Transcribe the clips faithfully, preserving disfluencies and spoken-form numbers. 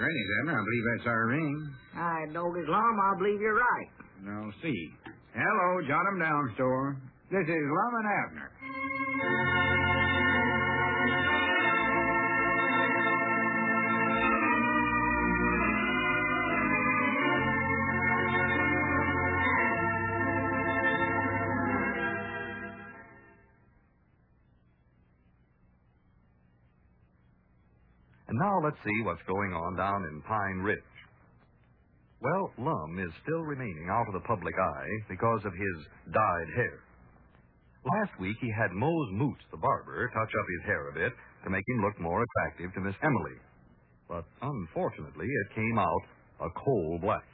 Granny's, Abner. I believe that's our ring. I don't as long, I believe you're right. Now, see. Hello, Jot 'em Down store. This is Lum and Abner. And now let's see what's going on down in Pine Ridge. Well, Lum is still remaining out of the public eye because of his dyed hair. Last week he had Mose Moots, the barber, touch up his hair a bit to make him look more attractive to Miss Emily. But unfortunately, it came out a coal black.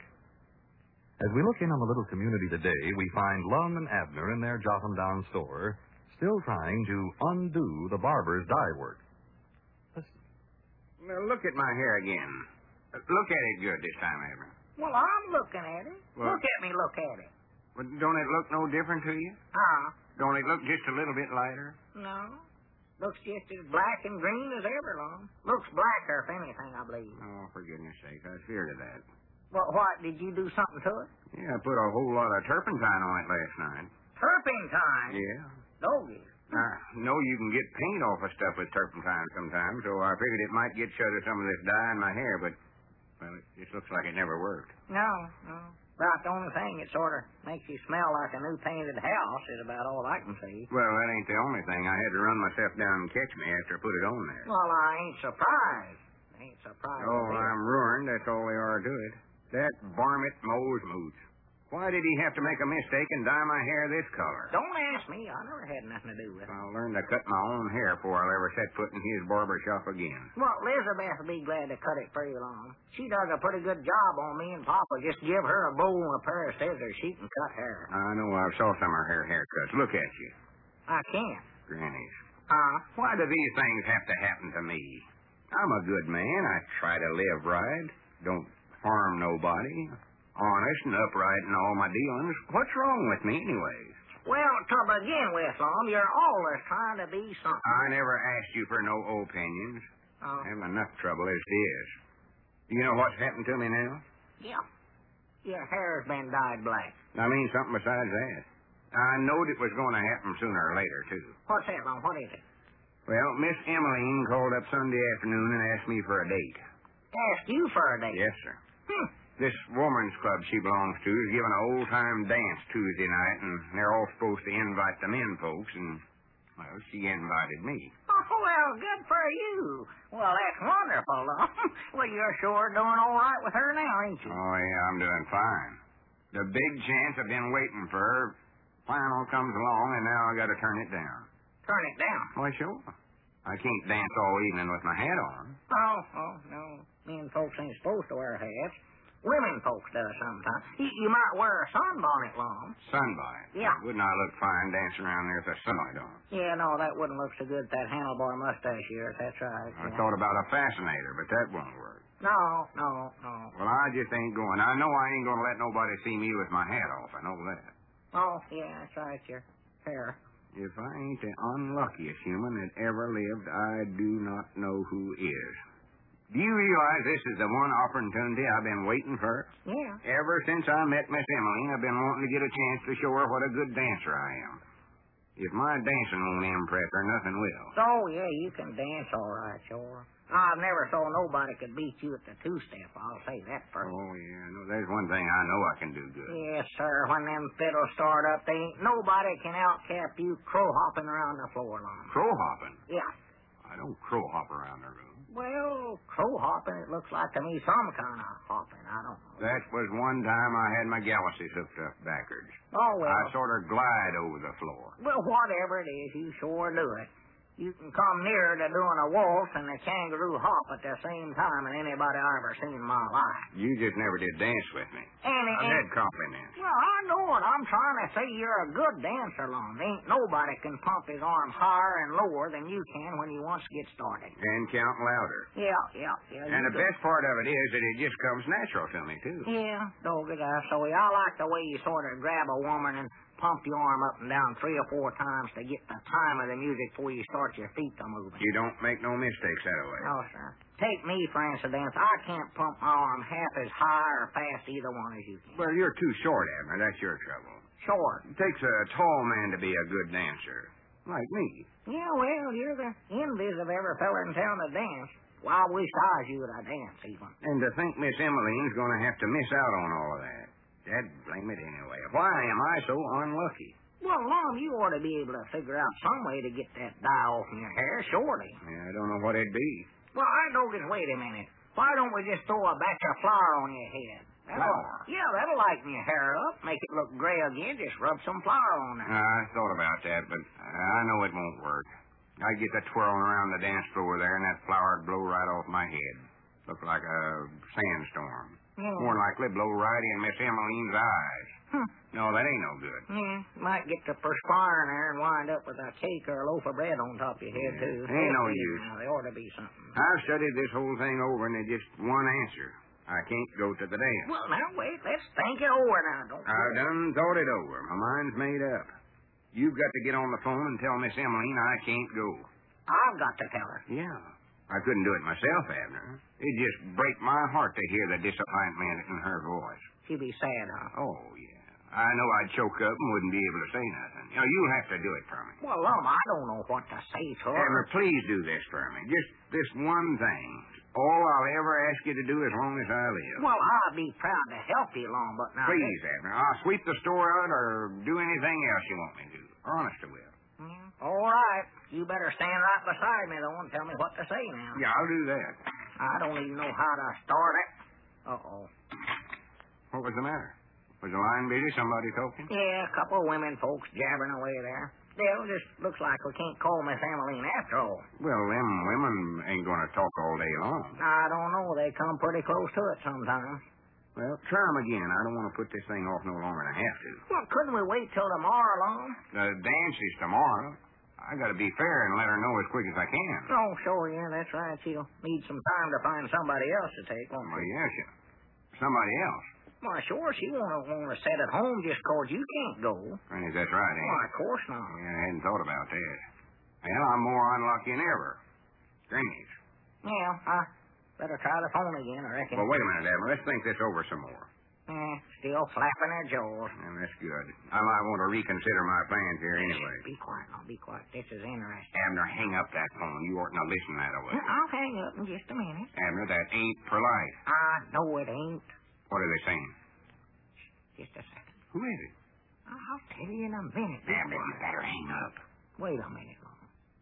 As we look in on the little community today, we find Lum and Abner in their Jot 'em Down store, still trying to undo the barber's dye work. Listen. Now, look at my hair again. Look at it good this time, Abner. Well, I'm looking at it. Well, look at me look at it. But don't it look no different to you? Huh? Don't it look just a little bit lighter? No. Looks just as black and green as ever, Lum. Looks blacker, if anything, I believe. Oh, for goodness sake, I was feared of that. Well, what, did you do something to it? Yeah, I put a whole lot of turpentine on it last night. Turpentine? Yeah. Doggy. I know you can get paint off of stuff with turpentine sometimes, so I figured it might get shut of some of this dye in my hair, but, well, it just looks like it never worked. No, no. About the only thing, it sort of makes you smell like a new painted house is about all I can see. Well, that ain't the only thing. I had to run myself down and catch me after I put it on there. Well, I ain't surprised. I ain't surprised. Oh, I'm ruined. That's all they are to it. That varmint Mose Moots. Why did he have to make a mistake and dye my hair this color? Don't ask me. I never had nothing to do with it. I'll learn to cut my own hair before I'll ever set foot in his barber shop again. Well, Elizabeth will be glad to cut it for you, Long. She does a pretty good job on me and Papa. Just give her a bowl and a pair of scissors. She can cut hair. I know. I've saw some of her haircuts. Look at you. I can't. Grannies. Huh? Why do these things have to happen to me? I'm a good man. I try to live right. Don't harm nobody. Honest and upright in all my dealings. What's wrong with me, anyways? Well, to begin with, Lom, you're always trying to be something. I never asked you for no opinions. Oh. I have enough trouble as it is. You know what's happened to me now? Yeah. Your hair's been dyed black. I mean something besides that. I knowed it was going to happen sooner or later, too. What's that, Lom? What is it? Well, Miss Emmeline called up Sunday afternoon and asked me for a date. Asked you for a date? Yes, sir. Hmm. This woman's club she belongs to is giving an old-time dance Tuesday night, and they're all supposed to invite the men folks, and, well, she invited me. Oh, well, good for you. Well, that's wonderful, Lom. Well, you're sure doing all right with her now, ain't you? Oh, yeah, I'm doing fine. The big chance I've been waiting for final comes along, and now I got to turn it down. Turn it down? Why, sure. I can't dance all evening with my hat on. Oh, oh, no. Men folks ain't supposed to wear hats. Women folks does sometimes. You, you might wear a sunbonnet, Lom. Sunbonnet? Yeah. Wouldn't I look fine dancing around there with a sunlight on? Yeah, no, that wouldn't look so good with that handlebar mustache of yours. That's right. I yeah. thought about a fascinator, but that won't work. No, no, no. Well, I just ain't going. I know I ain't going to let nobody see me with my hat off. I know that. Oh, yeah, that's right, your hair. If I ain't the unluckiest human that ever lived, I do not know who is. Do you realize this is the one opportunity I've been waiting for? Yeah. Ever since I met Miss Emmeline, I've been wanting to get a chance to show her what a good dancer I am. If my dancing won't impress her, nothing will. Oh, yeah, you can dance all right, sure. I've never saw nobody could beat you at the two-step, I'll say that first. Oh, yeah, no, there's one thing I know I can do good. Yes, sir. When them fiddles start up, they ain't nobody can outcap you crow-hopping around the floor long. Crow-hopping? Yeah. I don't crow-hop around the room. Well, crow-hopping, it looks like to me some kind of hopping. I don't know. That was one time I had my galaxies hooked up backwards. Oh, well. I sort of glide over the floor. Well, whatever it is, you sure do it. You can come nearer to doing a waltz and a kangaroo hop at the same time than anybody I ever seen in my life. You just never did dance with me. And, I've and, had compliments. Well, I know it. I'm trying to say you're a good dancer, Lon. Ain't nobody can pump his arms higher and lower than you can when he wants to get started. And count louder. Yeah, yeah, yeah. And the best part of it is that it just comes natural to me, too. Yeah, dog it, I so I like the way you sort of grab a woman and pump your arm up and down three or four times to get the time of the music before you start your feet to moving. You don't make no mistakes that way. No, sir. Take me, for instance. I can't pump my arm half as high or fast either one as you can. Well, you're too short, Abner. That's your trouble. Short? It takes a tall man to be a good dancer. Like me. Yeah, well, you're the envies of every fella in town that dance. Well, I wish I was you at a dance, even. And to think Miss Emmeline's going to have to miss out on all of that. Dad blame it anyway. Why am I so unlucky? Well, Lum, you ought to be able to figure out some way to get that dye off in your hair, surely. Yeah, I don't know what it'd be. Well, I don't just wait a minute. Why don't we just throw a batch of flour on your head? That'll, Flour? Yeah, that'll lighten your hair up, make it look gray again. Just rub some flour on it. I thought about that, but I know it won't work. I'd get that twirling around the dance floor there, and that flour'd blow right off my head. Look like a sandstorm. Yeah. More likely blow right in Miss Emmeline's eyes. Hmm. No, that ain't no good. Yeah, might get to perspiring there and wind up with a cake or a loaf of bread on top of your head, Yeah. too. Ain't no Yeah, use. Now, there ought to be something. I've studied this whole thing over, and there's just one answer. I can't go to the dance. Well, now, wait. Let's think it over now. Don't I've done thought it over. My mind's made up. You've got to get on the phone and tell Miss Emmeline I can't go. I've got to tell her. Yeah. I couldn't do it myself, Abner. It'd just break my heart to hear the disappointment in her voice. She'd be sad, huh? Oh, yeah. I know I'd choke up and wouldn't be able to say nothing. You know, you'll have to do it for me. Well, Lum, I don't know what to say to her. Abner, please do this for me. Just this one thing. All I'll ever ask you to do as long as I live. Well, I'll be proud to help you, Lum, but now... Please, Abner. I'll sweep the store out or do anything else you want me to. Honest I will. Yeah. All right. You better stand right beside me, though, and tell me what to say now. Yeah, I'll do that. I don't even know how to start it. Uh-oh. What was the matter? Was the line busy? Somebody talking? Yeah, a couple of women folks jabbering away there. Still, just looks like we can't call Miss Emmeline after all. Well, them women ain't going to talk all day long. I don't know. They come pretty close to it sometimes. Well, try 'em again. I don't want to put this thing off no longer than I have to. Well, couldn't we wait till tomorrow, Lum? The dance is tomorrow. I got to be fair and let her know as quick as I can. Oh, sure, yeah, that's right. She'll need some time to find somebody else to take, won't Well, she? yes, yeah. Somebody else. Why, sure, she won't want to sit at home just 'cause you can't go. I think that's right, ain't Why, it? of course not. Yeah, I hadn't thought about that. Well, I'm more unlucky than ever. Strange. Yeah, I better try the phone again, I reckon. Well, wait a minute, Abner. Let's think this over some more. Eh, still flapping her jaws. And that's good. I might want to reconsider my plans here anyway. Be quiet now, be quiet. This is interesting. Abner, hang up that phone. You oughtn't to listen that way. I'll hang up in just a minute. Abner, that ain't polite. I know it ain't. What are they saying? Just a second. Who is it? I'll tell you in a minute. Be Abner, you quiet. better hang up. Wait a minute, Lum.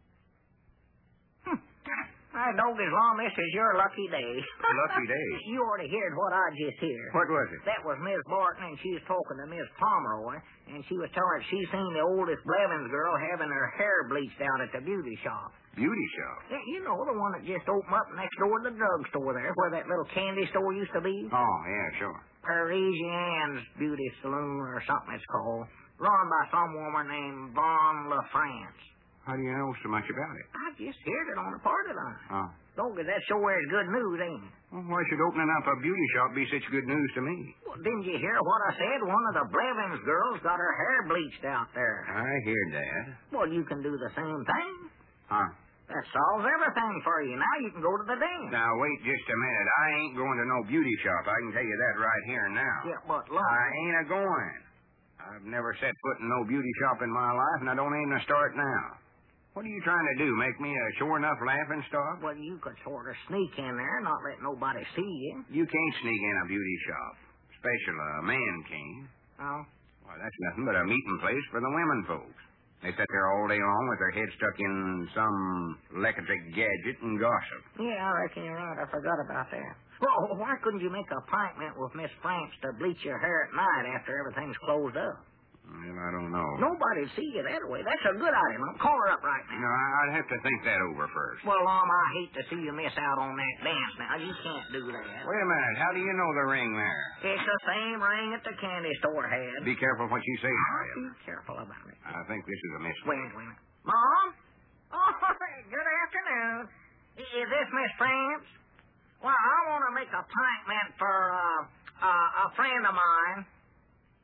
Hm. I know as long this is your lucky day. Lucky day? You already heard what I just heard. What was it? That was Miss Barton, and she was talking to Miss Pomeroy, and she was telling her she seen the oldest Blevins girl having her hair bleached out at the beauty shop. Beauty shop. Yeah, you know, the one that just opened up next door to the drugstore there, where that little candy store used to be. Oh, yeah, sure. Parisienne's Beauty Saloon, or something it's called, run by some woman named Von LaFrance. How do you know so much about it? I just heard it on the party line. Oh. Don't get that sure is good news, ain't it? Well, why should opening up a beauty shop be such good news to me? Well, didn't you hear what I said? One of the Blevins girls got her hair bleached out there. I heard that. Well, you can do the same thing. Huh? That solves everything for you. Now you can go to the dance. Now, wait just a minute. I ain't going to no beauty shop. I can tell you that right here and now. Yeah, but look. I ain't a-going. I've never set foot in no beauty shop in my life, and I don't aim to start now. What are you trying to do, make me a sure enough laughing stock? Well, you could sort of sneak in there, not let nobody see you. You can't sneak in a beauty shop, especially a man can. Oh? Well, that's nothing but a meeting place for the women folks. They sit there all day long with their heads stuck in some electric gadget and gossip. Yeah, I reckon you're right. I forgot about that. Well, why couldn't you make an appointment with Miss Franks to bleach your hair at night after everything's closed up? Well, I don't know. Nobody'd see you that way. That's a good idea. I'll call her up right No, now. I'd have to think that over first. Well, Lum, I hate to see you miss out on that dance now. You can't do that. Wait a minute. How do you know the ring there? It's the same ring that the candy store had. Be careful what you say, Be Harriet. careful about it. I think this is a mistake. Wait, wait a minute. Mom? Oh, good afternoon. Is this Miss France? Well, I want to make an appointment for uh, uh, a friend of mine.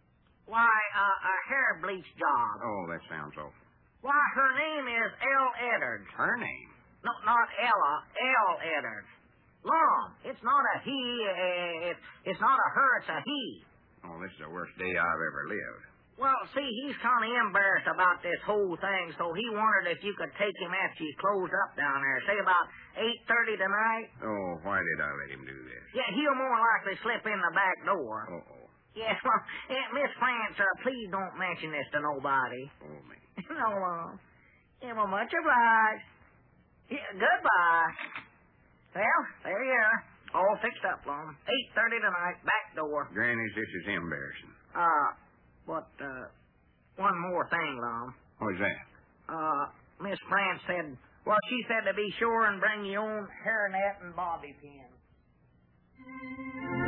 Why, uh, a hair bleach job. Oh, that sounds awful. Why, her name is Elle Edwards. Her name? No, not Ella. Elle Edwards. Lum, it's not a he. Uh, it's, it's not a her, it's a he. Oh, this is the worst day I've ever lived. Well, see, he's kind of embarrassed about this whole thing, so he wondered if you could take him after you close up down there. Say about eight thirty tonight. Oh, why did I let him do this? Yeah, he'll more likely slip in the back door. Uh-oh. Yeah, well, eh, Miss France, uh, please don't mention this to nobody. Oh, me. No, uh, yeah, well, much obliged. Yeah, goodbye. Well, there you are. All fixed up, Lum. eight thirty tonight, back door. Granny's, this is embarrassing. Uh, but, uh, one more thing, Lum. What's that? Uh, Miss France said, well, she said to be sure and bring your own hairnet and bobby pin.